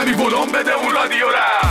کمی ولوم بده اون رادیو را.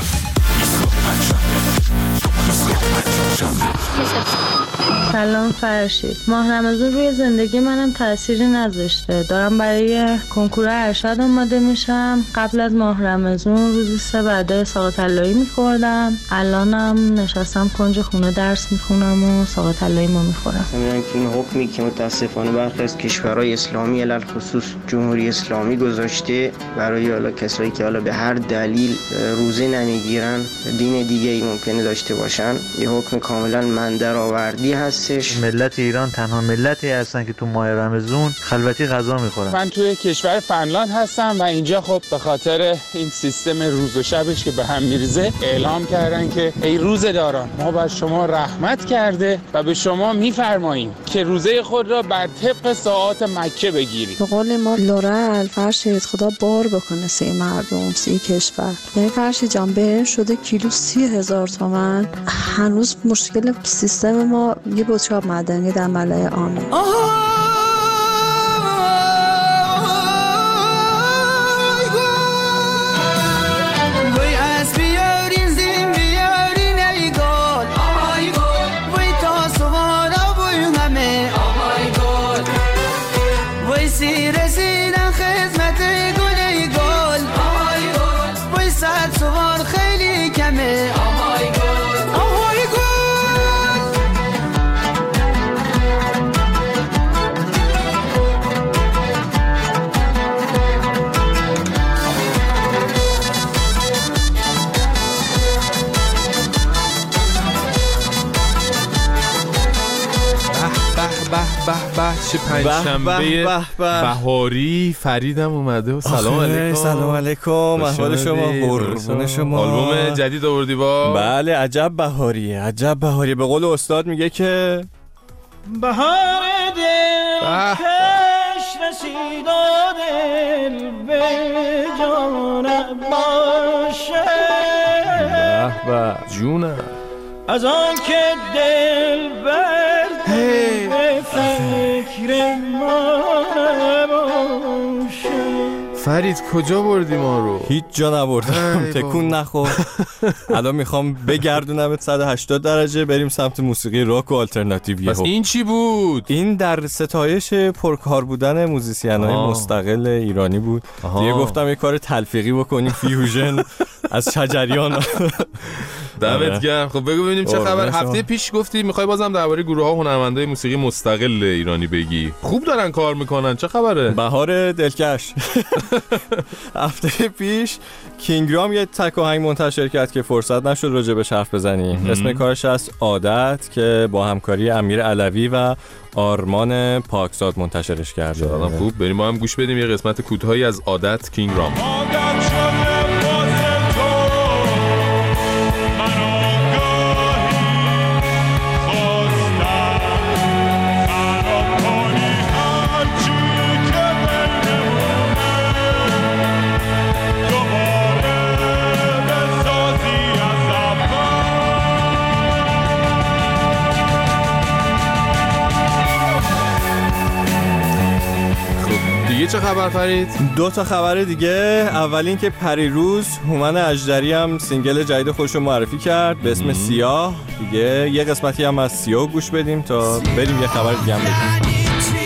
سلام فرشید. ماه رمضان روی زندگی منم تأثیری نذاشته. دارم برای کنکور ارشد آماده میشم. قبل از ماه رمضان روزی 3 وعده ساق طلایی میخوردم. الانم نشستم کنج خونه درس میخونم و ساق طلایی ما میخورم. میدونم که این حکمی که متاسفانه برخی از کشورهای اسلامی علل خصوص جمهوری اسلامی گذاشته برای حالا کسایی که حالا به هر دلیل روزه نمیگیرن، دین دیگه ای ممکنه داشته باشن، یه حکم کاملا مندرآوردی هستش. ملت ایران تنها ملتی هستن که تو ماه رمضان خلوتی غذا میخورن. من توی کشور فنلاند هستم و اینجا خب به خاطر این سیستم روز و شبش که به هم میریزه اعلام کردن که ای روزه‌داران، ما بر شما رحمت کرده و به شما میفرماییم که روزه خود را بر طبق ساعات مکه بگیرید. به قول ما لورل فرشید خدا بار بکنه 3 مردم 3 کشور. یعنی فرشید جان برنج شده کیلو 30,000 تومان. هنوز مشکل سیستم ما یه بشقاب معدنی در ملای عامه. چه پنجشنبه بهاری. فریدم اومده و سلام علیکم. سلام علیکم، احوال شما؟ قربون شما. آلبوم جدید آوردی با؟ بله، عجب بهاریه، عجب بهاریه. به قول استاد میگه که بهار دل کش رسید و دل به جانم باشه. به به جونم. از آن که دل بر به فکر ما نباشه. فرید کجا بردی ما رو؟ هیچ جا نبردم، تکون نخور. الان میخوام بگردونمت 180 درجه بریم سمت موسیقی راک و آلترناتیو. پس این چی بود؟ این در ستایش پرکار بودن موزیسین‌های مستقل ایرانی بود. دیگه گفتم یه کار تلفیقی بکنیم، فیوژن از شجریان. دمت گرم. خب بگو ببینیم چه خبر. هفته پیش گفتی میخوای بازم درباره گروه‌ها و هنرمندای موسیقی مستقل ایرانی بگی. خوب دارن کار میکنن، چه خبره؟ بهار دلکش. هفته پیش کینگرام یه تک آهنگ منتشر کرد که فرصت نشد راجع بهش حرف بزنیم. اسم کارش از عادت که با همکاری امیر علوی و آرمان پاکزاد منتشرش کرده. خوب بریم ما هم گوش بدیم یه قسمت کوتاهی از عادت کینگرام. چه خبر فرید؟ 2 تا خبر دیگه. اول این که پریروز هومن اژدری هم سینگل جدید خودش رو معرفی کرد به اسم سیاه. دیگه یه قسمتی هم از سیاه گوش بدیم تا بریم یه خبر دیگه هم بگیم.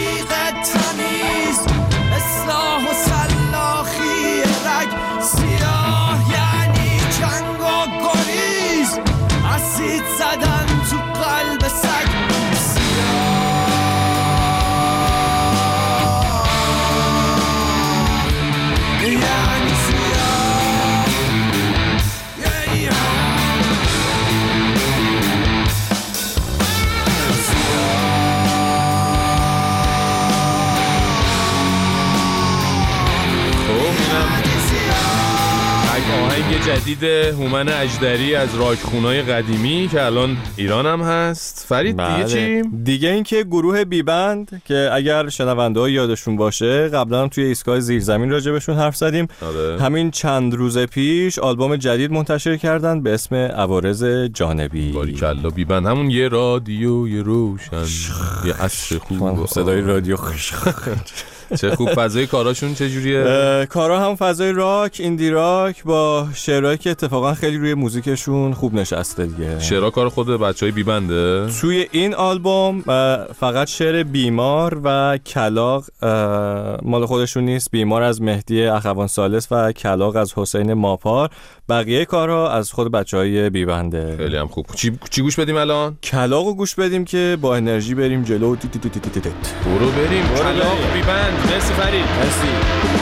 آهنگ جدید هومن اژدری از راکخونای قدیمی که الان ایران هم هست. فرید دیگه چی؟ دیگه این که گروه بیبند که اگر شنونده‌ها یادشون باشه قبلا توی ایستگاه زیرزمین راجبشون حرف زدیم. همین چند روز پیش آلبوم جدید منتشر کردن به اسم عوارض جانبی. باریکلا. بیبند همون یه رادیو، یه روشن، یه عصر خوب، صدای رادیو. چه خوب. فضای کاراشون چجوریه؟ کارا هم فضای راک، ایندی راک با شعرهایی که اتفاقا خیلی روی موزیکشون خوب نشسته دیگه. شعرها کار خود بچهای بی بنده؟ توی این آلبوم فقط شعر بیمار و کلاغ مال خودشون نیست. بیمار از مهدی اخوان ثالث و کلاغ از حسین ماپار. بقیه کارها از خود بچهای بی بنده. خیلی هم خوب. چی گوش بدیم الان؟ کلاغو گوش بدیم که با انرژی بریم جلو. برو بریم کلاغ بی بند. مرسی فرید. مرسی.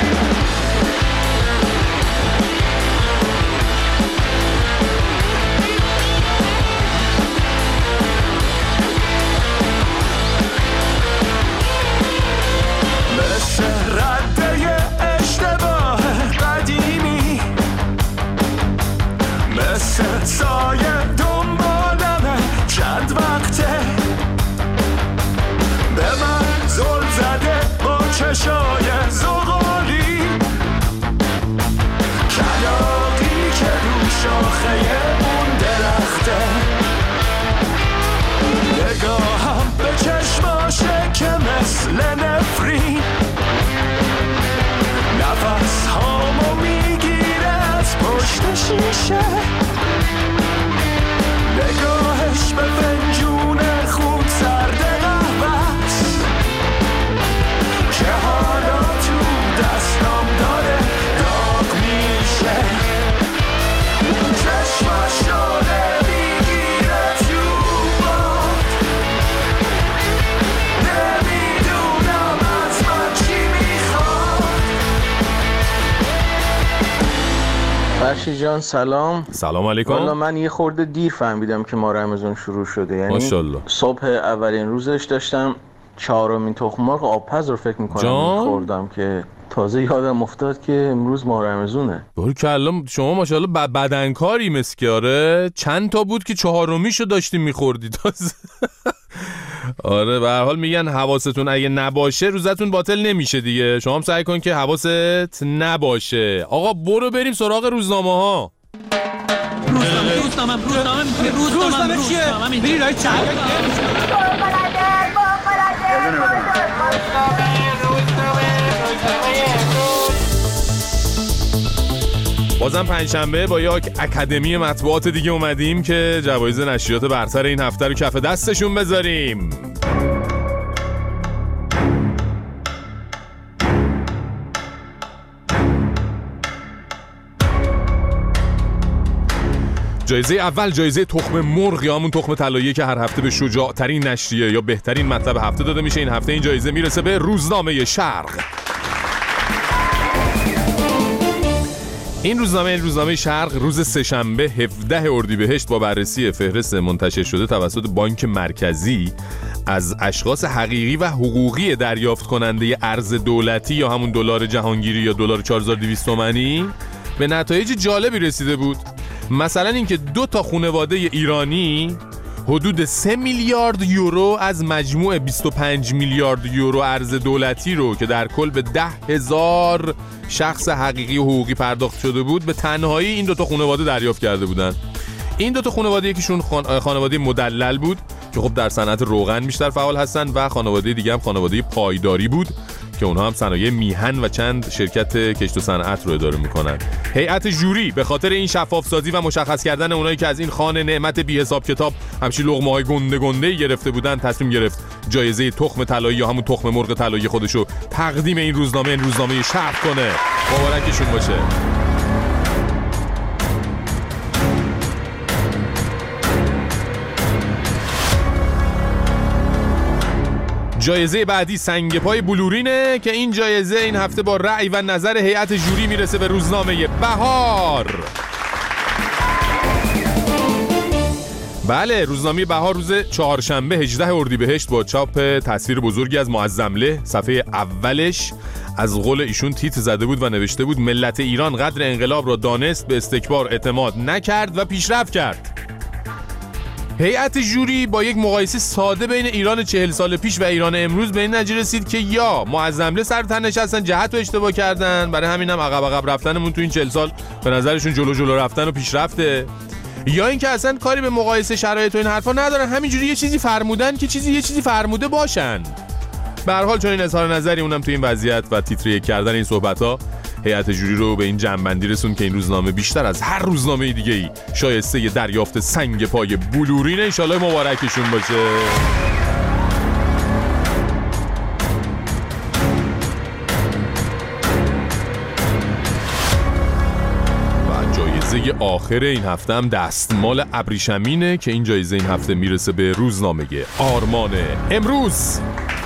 سایه دنبالمه چند وقته به من زل زده با چشای زغالی کلاغی که رو شاخه اون درخته نگاهم به چشماشه که مثل نفرین نفس هامو میگیره از پشت شیشه نگاهش به فنجون خود سرد قهوه‌ست که حالا تو دستم داره داغ میشه چشمش شده میگیره تو باد نمیدونم از من چی میخواد. فرشی جان سلام. سلام علیکم. والا من یه خورده دیر فهمیدم که ماه رمضان شروع شده. یعنی ماشاءالله صبح اولین روزش داشتم 4مین تخم مرغ آبپز رو فکر میکنم خوردم که تازه یادم افتاد که امروز ماه رمضونه. باریکلا شما ماشاءالله بدنکاری مسکیاره. چند تا بود که 4میشو داشتیم میخوردی تازه. آره به هر حال میگن حواستون اگه نباشه روزتون باطل نمیشه دیگه. شما هم سعی کن که حواست نباشه. آقا برو بریم سراغ روزنامه ها. روزنامه چیه؟ بری رای چند بازم پنجشنبه با یک اکادمی مطبوعات دیگه اومدیم که جوایز نشریات برتر این هفته رو کف دستشون بذاریم. جایزه اول جایزه تخم مرغ یا همون تخم طلایی که هر هفته به شجاع‌ترین نشریه یا بهترین مطلب هفته داده میشه. این هفته این جایزه میرسه به روزنامه شرق. این روزنامه شرق روز سه‌شنبه 17 اردیبهشت با بررسی فهرست منتشر شده توسط بانک مرکزی از اشخاص حقیقی و حقوقی دریافت کننده ارز دولتی یا همون دلار جهانگیری یا دلار 4200 تومانی به نتایج جالبی رسیده بود. مثلا اینکه 2 تا خانواده ایرانی حدود 3 میلیارد یورو از مجموع 25 میلیارد یورو ارز دولتی رو که در کل به 10,000 شخص حقیقی و حقوقی پرداخت شده بود به تنهایی این 2 تا خانواده دریافت کرده بودن. این 2 تا خانواده یکیشون خانواده مدلل بود که خب در صنعت روغن بیشتر فعال هستن و خانواده دیگه هم خانواده پایداری بود که اونها هم صنایع میهن و چند شرکت کشت و صنعت رو اداره میکنن. هیئت ژوری به خاطر این شفاف سازی و مشخص کردن اونایی که از این خوان نعمت بی حساب کتاب همچین لقمه‌های گنده گرفته بودن تصمیم گرفت جایزه تخم طلایی یا همون تخم مرغ طلایی خودشو تقدیم این روزنامه شرق کنه. مبارکشون باشه. جایزه بعدی سنگ پای بلورینه که این جایزه این هفته با رأی و نظر هیئت ژوری میرسه به روزنامه بهار. بله، روزنامه بهار روز چهارشنبه 18 اردیبهشت با چاپ تصویر بزرگی از معظمله صفحه اولش از قول ایشون تیتر زده بود و نوشته بود ملت ایران قدر انقلاب را دانست، به استکبار اعتماد نکرد و پیشرفت کرد. هیئت ژوری با یک مقایسه ساده بین ایران 40 سال پیش و ایران امروز به این نتیجه رسید که یا معظمله سر تن نشستن جهت رو اشتباه کردن، برای همین هم عقب رفتنمون تو این 40 سال به نظرشون جلو رفتن و پیشرفته، یا اینکه اصلا کاری به مقایسه شرایط و این حرفا ندارن، همینجوری یه چیزی فرمودن که یه چیزی فرموده باشن. به هر حال چون این اظهار نظری اونم تو این وضعیت و تیتری کردن این صحبت‌ها هیئت جوری رو به این جنبندی رسون که این روزنامه بیشتر از هر روزنامه دیگه‌ای شایسته ی دریافت سنگ پای بلورینه. ان شاءالله مبارکشون باشه. جایزه آخر این هفته هم دستمال ابریشمینه که این جایزه این هفته میرسه به روزنامه آرمان امروز.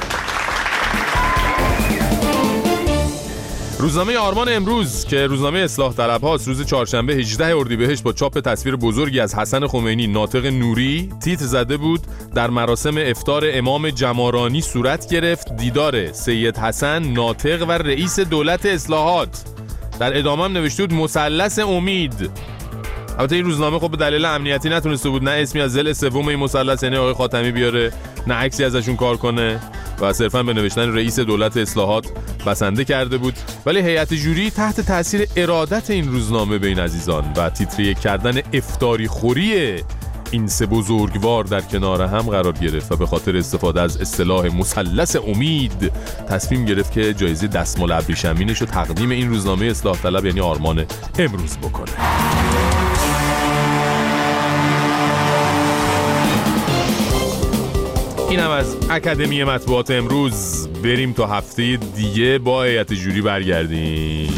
روزنامه آرمان امروز که روزنامه اصلاح طلب هاست، روز چهارشنبه 18 اردیبهشت با چاپ تصویر بزرگی از حسن خمینی ناطق نوری تیتر زده بود: در مراسم افطار امام جمارانی صورت گرفت دیدار سید حسن ناطق و رئیس دولت اصلاحات. در ادامه هم نوشته بود مثلث امید. البته این روزنامه خب به دلیل امنیتی نتونسته بود نه اسمی از ضلع سوم این مثلث یعنی آقای خاتمی بیاره، نه عکسی ازشون کار کنه و صرفا به نوشتن رئیس دولت اصلاحات بسنده کرده بود. ولی هیئت جوری تحت تاثیر ارادت این روزنامه به این عزیزان و تیتریه کردن افطاری خوری این سه بزرگوار در کنار هم قرار گرفت و به خاطر استفاده از اصطلاح مثلث امید تصمیم گرفت که جایزه دستمال ابریشمینش رو تقدیم این روزنامه اصلاح طلب یعنی آرمان امروز بکنه. این هم از اکادمی مطبوعات امروز. بریم تا هفته دیگه با هیئت جوری برگردیم.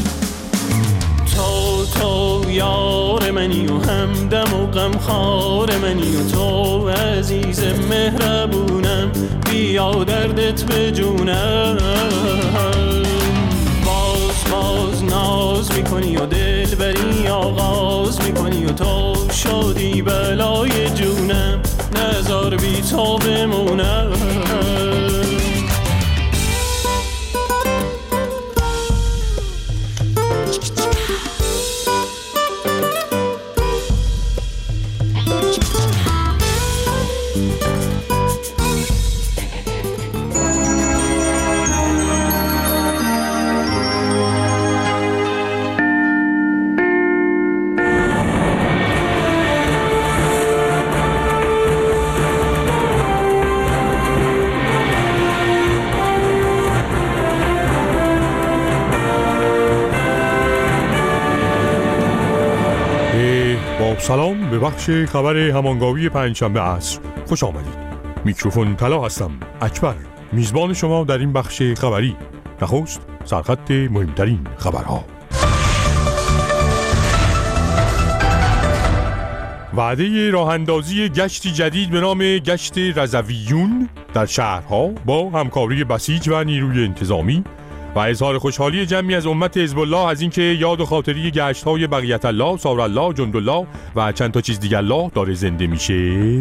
تو یار منی و همدم و غمخوار منی و تو عزیز مهربونم، بیا دردت به جونم. باز ناز میکنی و دلبری آغاز میکنی و تو شدی بلای جونم، نذار بی تو بمونم. سلام به بخش خبر همانگاوی پنجشنبه عصر خوش آمدید. میکروفون طلا هستم. اکبر میزبان شما در این بخش خبری. نخست سرخط مهمترین خبرها. وعده راه اندازی گشتی جدید به نام گشت رضویون در شهرها با همکاری بسیج و نیروی انتظامی و اظهار خوشحالی جمعی از امت حزب الله از اینکه یاد و خاطری گشت‌های بقیت الله، سار الله، جند الله و چند تا چیز دیگر الله داره زنده میشه.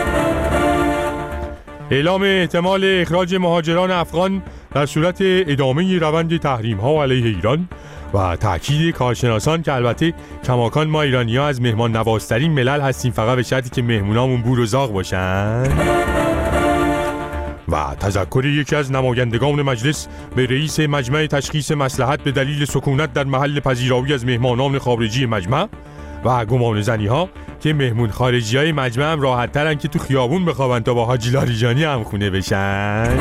اعلام احتمال اخراج مهاجران افغان در صورت ادامه روند تحریم‌ها علیه ایران و تأکید کارشناسان که البته کماکان ما ایرانی‌ها از مهمان نوازترین ملل هستیم، فقط به شرطی که مهمونامون بور و زاغ باشن. و تذکر یکی از نمایندگان مجلس به رئیس مجمع تشخیص مصلحت به دلیل سکونت در محل پذیرایی از مهمانان خارجی مجمع و گمان زنی ها که مهمون خارجی های مجمع هم راحت ترن که تو خیابون بخوابن تا با حاجی لاریجانی هم خونه بشن.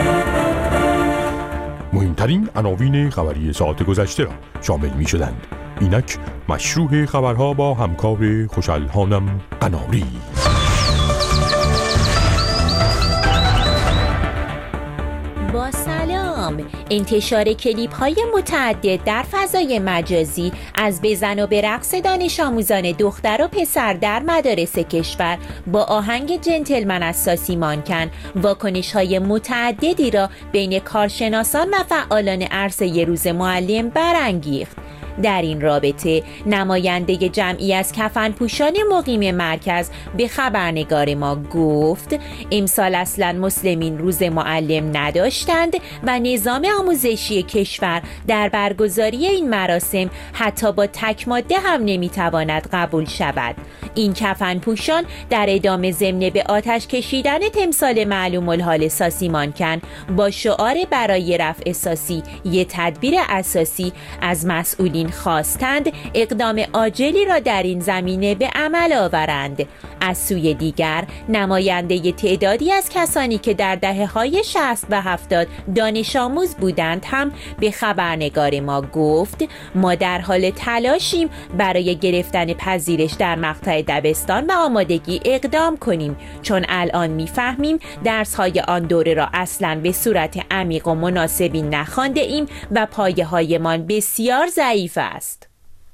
مهمترین عناوین خبری ساعت گذشته را شامل می شدند. اینک مشروع خبرها با همکار خوشحال‌هانم قناری. با سلام. انتشار کلیپ های متعدد در فضای مجازی از بزن و برقص دانش آموزان دختر و پسر در مدارس کشور با آهنگ جنتلمن از ساسی مانکن واکنش های متعددی را بین کارشناسان و فعالان عرصه روز معلم برانگیخت. در این رابطه نماینده جمعی از کفنپوشان مقیم مرکز به خبرنگار ما گفت امسال اصلا مسلمین روز معلم نداشتند و نظام آموزشی کشور در برگزاری این مراسم حتی با تک ماده هم نمیتواند قبول شود. این کفنپوشان در ادامه ضمن به آتش کشیدن تمثال معلوم الحال ساسی مانکن با شعار برای رفع ساسی یه تدبیر اساسی از مسئولین مسئولین خواستند اقدام عاجلی را در این زمینه به عمل آورند. از سوی دیگر نماینده تعدادی از کسانی که در دهه‌های 60 و 70 دانش آموز بودند هم به خبرنگار ما گفت ما در حال تلاشیم برای گرفتن پذیرش در مقطع دبستان و آمادگی اقدام کنیم، چون الان میفهمیم درس‌های آن دوره را اصلاً به صورت عمیق و مناسبی نخوانده ایم و پایه‌هایمان بسیار ضعیف است.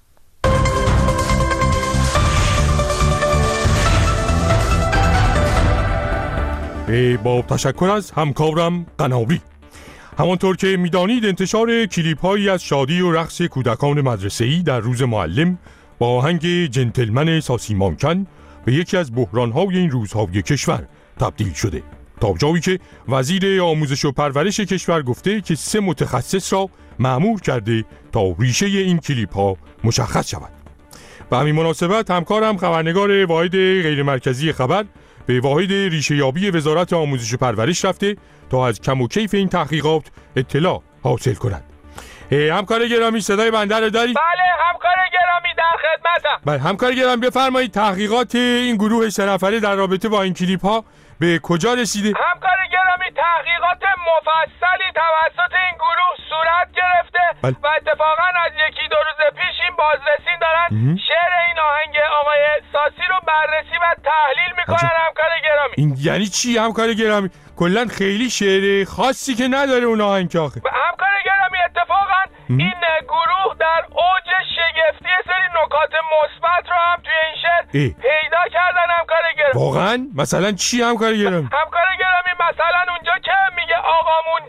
با تشکر از همکارم قناوی. همانطور که میدانید انتشار کلیپ هایی از شادی و رقص کودکان مدرسه‌ای در روز معلم با آهنگ جنتلمن ساسی مانکن به یکی از بحران‌های این روزهای کشور تبدیل شده، تا جایی که وزیر آموزش و پرورش کشور گفته که 3 متخصص را مأمور کرده تا ریشه این کلیپ ها مشخص شود. به همین مناسبت همکارم خبرنگار واحد غیرمرکزی خبر به واحد ریشه‌یابی وزارت آموزش و پرورش رفته تا از کم و کیف این تحقیقات اطلاع حاصل کند. همکار گرامی صدای بنده رو دارید؟ بله همکار گرامی در خدمتم. بله همکار گرامی بفرمایید تحقیقات این گروه 3 نفره در رابطه با این کلیپ ها به کجا رسیده؟ همکار گرامی تحقیقات مفصلی توسط این گروه صورت گرفته و اتفاقا از 1-2 روز پیش این بازرسین دارن شعر این آهنگ آقای ساسی رو بررسی و تحلیل میکنن. همکار گرامی این یعنی چی همکار گرامی؟ کلا خیلی شعر خاصی که نداره اون آهنگ آخه. همکار گرامی اتفاقا این گروه در اوج شگفتی سری نکات مثبت رو هم توی این شعر پیدا کردن. همکار گرامی واقعا مثلا چی همکار گرامی؟ همکار گرامی مثلا اونجا که میگه آقامون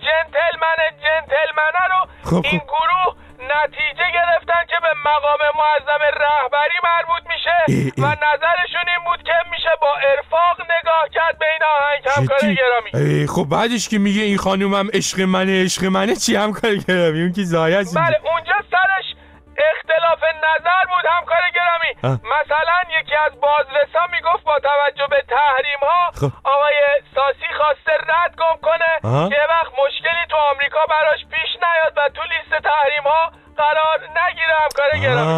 جنتلمنه رو این گروه نتیجه گرفتن که به مقام معظم رهبری مربوط میشه و نظرشون این بود که میشه با ارفاق نگاه کرد به این آهنگ. همکار گرامی خب بعدش که میگه این خانومم عشق منه چی همکار گرامی؟ اون که زایه است. بله اونجا سرش اختلاف نظر بود. همکار گرامی مثلا یکی از بازرسان میگفت با توجه به تحریم ها آقای ساسی خواسته رد گم کنه که وقت مشکلی تو آمریکا براش پیش نیاد و تو لیست تحریم ها قرار نگیره. همکار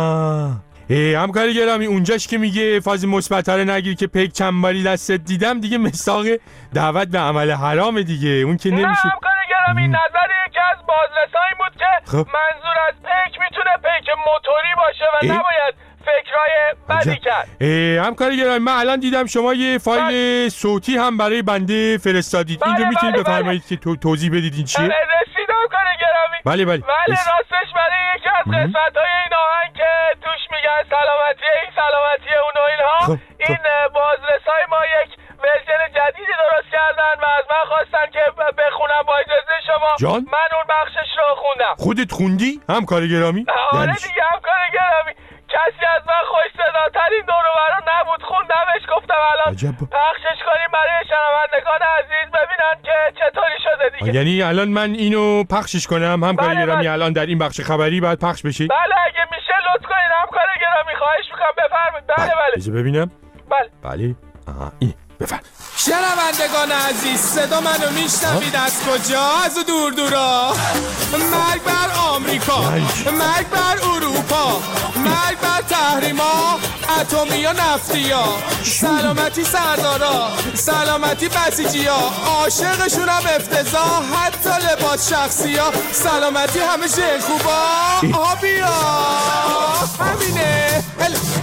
گرامی همکار گرامی اونجاش که میگه فاز مثبت رو نگیر که پیک چنباری دستت دیدم دیگه مساق دعوت به عمل حرام دیگه، اون که نمیشه. نه همکار گرامی نظر یکی از بازرسانی بود که منظور از پیک میتونه پیک موتوری باشه و نباید فکرای بدی کرد. همکار گرامی من الان دیدم شما یه فایل صوتی هم برای بنده فرستادید. این رو میتونید بفرمایید که توضیح بدید این چیه؟ رسید همکار گرامی. بله راستش برای یکی از قسمت‌های این آهنگ که توش میگن سلامتی اون و اینها این بازرسای ما یک ورژن جدیدی درست کردن و از من خواستن که بخونم با اجازه شما. من اون بخشش رو خوندم. خودت خوندی همکار گرامی؟ آره دیگه همکار گرامی کسی از من خوش صداتر این دور و برا نبود. خوندمش گفتم الان پخشش کنیم برای شنوندگان عزیز ببینن که چطوری شده دیگه. یعنی الان من اینو پخشش کنم همکار گرامی؟ الان در این بخش خبری باید پخش بشه؟ بله اگه میشه لطف کنید همکار گرامی خواهش میکنم بفرمایید. بله ببینم. بله این بفرمایید. شنوندگان عزیز صدا منو میشنوید از کجا؟ از دور دورا. مرگ بر آمریکا، مرگ بر اروپا، مرگ بر تحریما اتمی و نفتیا، سلامتی سردارا، سلامتی بسیجیا، عاشقشونم افتضاح حتی لباس شخصیا، سلامتی همه ژن خوبا آبیا. همینه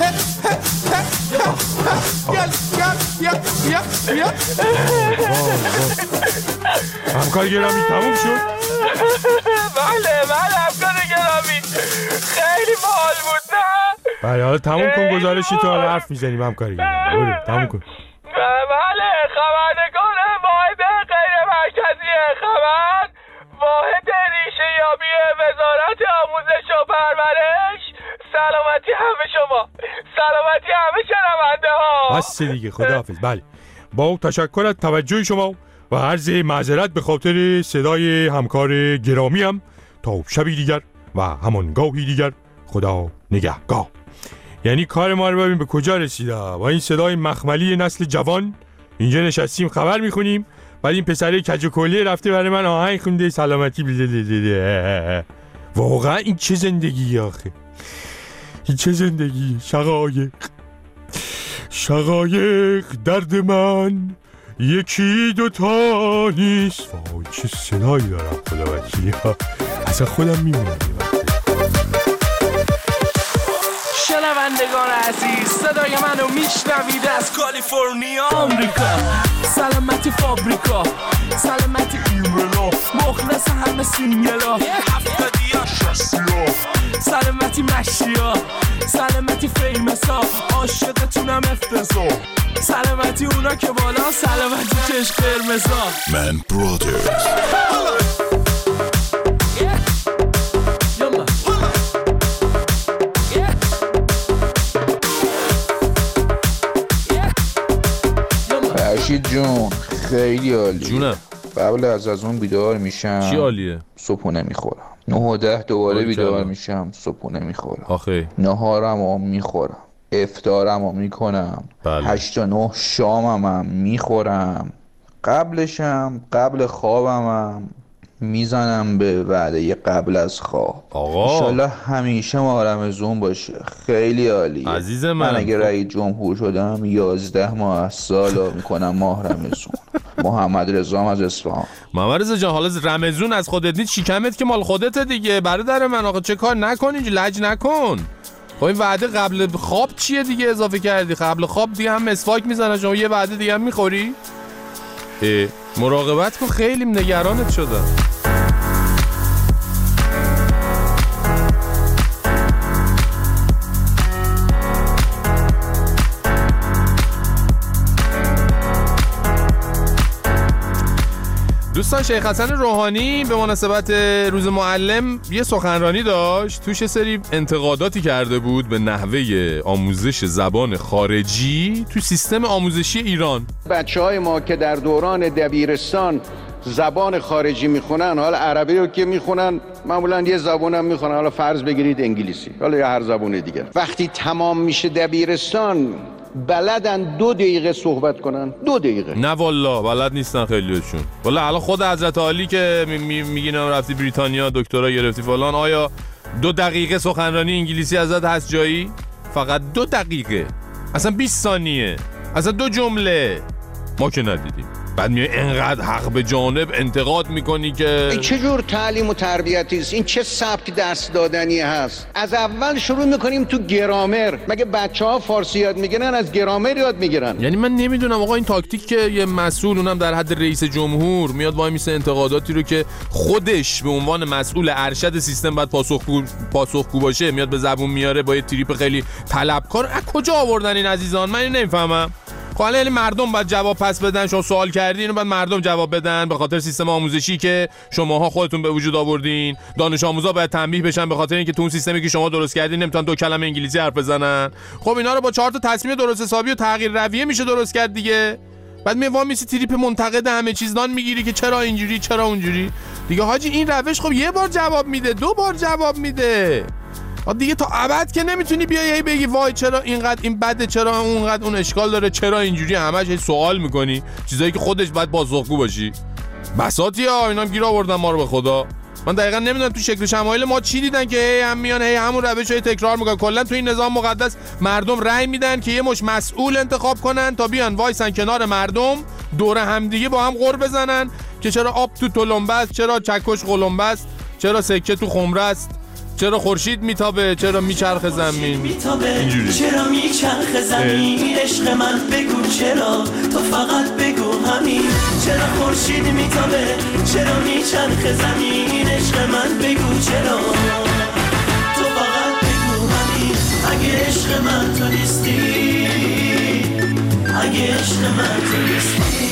همکار گرامی تموم شد؟ بله همکار گرامی خیلی باحال بود نه؟ بله حالا تموم کن گزارشی تو حالا حرف میزنیم همکار گرامی. تموم کن. بله خبرنگار واحد غیر مرکزی خبر واحد ریشه‌یابی وزارت آموزش و پرورش. سلامتی همه شما، سلامتی همه شنونده ها. بس دیگه خداحافظ. بله با تشکر از توجه شما و عرض معذرت به خاطر صدای همکار گرامیم. تا شبی دیگر و همانگاهی دیگر خدا نگهگاه. یعنی کار ما رو ببین به کجا رسیده. با این صدای مخملی نسل جوان اینجا نشستیم خبر میخونیم، بعد این پسره کج و کله رفته برای من آهنگ خونده سلامتی. واقعا این چه زندگی آخه. این چه زندگی؟ شقایق درد من یکی دوتا نیست. وای چه صدایی دارم خدا وکیلی ها، اصلا خودم میمونم. شنوندگان عزیز صدای منو میشنوید از کالیفرنیا آمریکا، سلامتی فابریکا، سلامتی ایملا، مخلص همه سینگلا، هفتادیا شستیا، سلامتی مشیا، سلامتی فیمسا، عاشقتونم افتضا، سلامتی اونا که بالا، سلامتی چشم قرمزا. من برادرز فرشید جون خیلی عالی. جونم قبل از اون بیدار میشم. چی عالیه؟ صبحونه میخورم. 9 و 10 دوباره بیدار میشم، صبحونه میخورم. آخه نهارمو میخورم، افطارمو میکنم. 8 تا 9 شاممم میخورم. قبلشم قبل خوابمم میزنم به وعده قبل از خواب. آقا انشالله همیشه ماه رمضون باشه. خیلی عالیه عزیز من اگه رئیس جمهور شدم 11 ماه از سالو میکنم ماه رمضون. محمد رضا از اصفهان. محمد رضا جان، حالا رمضون از خودت نیست، شکمت که مال خودت دیگه. برادر من آقا چه کار نکنی، لج نکن. خب این وعده قبل خواب چیه دیگه اضافه کردی؟ قبل خواب دیگه هم مسواک میزنه، شما یه وعده دیگه هم میخوری؟ مراقبت کن، خیلی نگرانت شدم. دوستان، شیخ حسن روحانی به مناسبت روز معلم یه سخنرانی داشت، توش سری انتقاداتی کرده بود به نحوه آموزش زبان خارجی تو سیستم آموزشی ایران. بچه‌های ما که در دوران دبیرستان زبان خارجی میخونن، حالا عربی رو که میخونن معمولا یه زبانم میخونن، حالا فرض بگیرید انگلیسی، حالا یا هر زبان دیگه. وقتی تمام میشه دبیرستان بلدن 2 دقیقه صحبت کنن. 2 دقیقه. نه والله بلد نیستن خیلیشون. والله الان خود حضرت عالی که میگینم رفتی بریتانیا دکترا گرفتی فلان، آیا 2 دقیقه سخنرانی انگلیسی ازت هست جایی؟ فقط 2 دقیقه، اصلا 20 ثانیه، اصلا 2 جمله. ما که ندیدیم. بعد میای انقدر حق به جانب انتقاد میکنی که این چه جور تعلیم و تربیتی است؟ این چه سبک درس دادنی هست؟ از اول شروع میکنیم تو گرامر. مگه بچه‌ها فارسی یاد میگیرن از گرامر یاد میگیرن؟ یعنی من نمیدونم آقا این تاکتیک که یه مسئول، اونم در حد رئیس جمهور، میاد وای میسه انتقاداتی رو که خودش به عنوان مسئول ارشد سیستم باید پاسخگو باشه میاد به زبون میاره با یه تریپ خیلی طلبکار. از کجا آوردن این عزیزان؟ من نمیفهمم. حالا مردم باید جواب پس بدن. شما سوال کردین اینو باید مردم جواب بدن به خاطر سیستم آموزشی که شماها خودتون به وجود آوردین. دانش آموزا باید تنبیه بشن به خاطر اینکه تو اون سیستمی که شما درست کردین نمیتونن 2 کلمه انگلیسی حرف بزنن. خب اینا رو با 4 تا تصمیم درست حسابی و تغییر رویه میشه درست کرد دیگه. بعد میوام میسی تریپ منتقد همه چیزدان میگیری که چرا اینجوری چرا اونجوری دیگه. حاجی این روش خب یه بار جواب میده، 2 بار جواب میده دیگه. تا ابد که نمیتونی بیای بگی وای چرا اینقدر این بده، چرا اونقدر اون اشکال داره، چرا اینجوری. همش سوال میکنی چیزایی که خودش باید پاسخگو باشی. بساطی ها اینا گیر آوردن ما رو به خدا. من دقیقاً نمیدونم تو شکل شمایل ما چی دیدن که هی هم میان هی همون روشای تکرار میکنن. کلا تو این نظام مقدس مردم رأی میدن که یه مش مسئول انتخاب کنن تا بیان وایسن کنار مردم دور هم دیگه با هم غر بزنن که چرا آب تو تلمبه است، چرا چکش قلمبه است، چرا سکه تو خمره است، چرا خورشید میتابه، چرا میچرخه زمین. اینجوری چرا میچرخه زمین عشق من بگو چرا، تو فقط بگو همین. چرا خورشید میتابه، چرا میچرخه زمین عشق من بگو چرا، تو فقط بگو همین. اگه عشق من تو نیستی، اگه عشق من تو نیستی.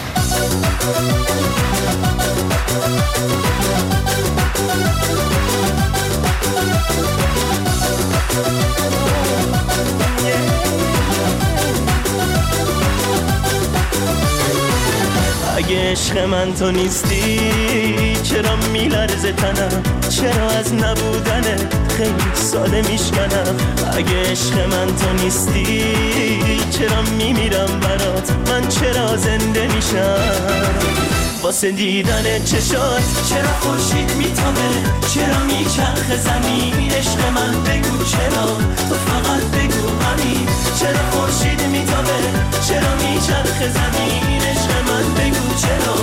اگه عشق من تو نیستی چرا میلرزه تنم، چرا از نبودنه خیلی ساده میشکنم. اگه عشق من تو نیستی چرا میمیرم برات، من چرا زنده میشم واسه دیدن چشات. چرا خورشید میتابه، چرا میچرخه زمین عشق من بگو چرا تو فقط بگو همین چرا خورشید میتابه چرا میچرخه زمین عشق من بگو چرا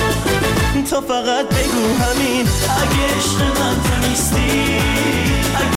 تو فقط بگو همین اگه عشق من تو نیستی